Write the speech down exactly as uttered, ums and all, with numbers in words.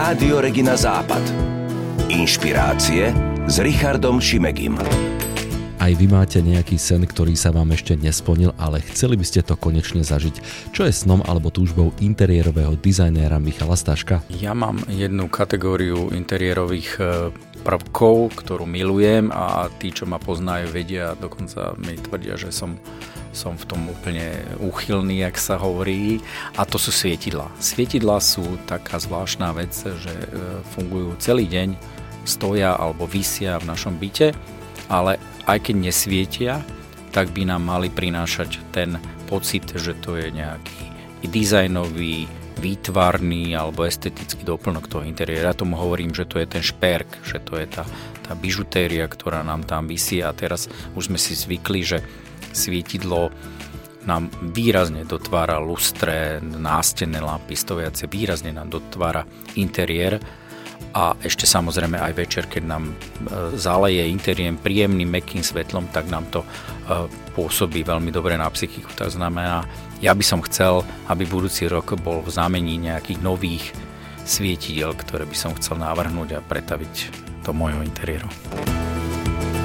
Rádio Regina Západ. Inšpirácie s Richardom Šimegim. Aj vy máte nejaký sen, ktorý sa vám ešte nesplnil, ale chceli by ste to konečne zažiť. Čo je snom alebo túžbou interiérového dizajnéra Michala Staška? Ja mám jednu kategóriu interiérových prvkov, ktorú milujem, a tí, čo ma poznajú, vedia, dokonca mi tvrdia, že som, som v tom úplne úchylný, jak sa hovorí, a to sú svietidlá. Svietidlá sú taká zvláštna vec, že fungujú celý deň, stoja alebo visia v našom byte, ale aj keď nesvietia, tak by nám mali prinášať ten pocit, že to je nejaký dizajnový, výtvarný alebo estetický doplnok toho interiéra. Ja tomu hovorím, že to je ten šperk, že to je tá, tá bižutéria, ktorá nám tam visí, a teraz už sme si zvykli, že svietidlo nám výrazne dotvára lustre, nástenné lampy, stojace, výrazne nám dotvára interiér. A ešte samozrejme aj večer, keď nám zaleje interiér príjemným, mäkkým svetlom, tak nám to pôsobí veľmi dobre na psychiku. To znamená, ja by som chcel, aby budúci rok bol v znamení nejakých nových svietidiel, ktoré by som chcel navrhnúť a pretaviť do môjho interiéru.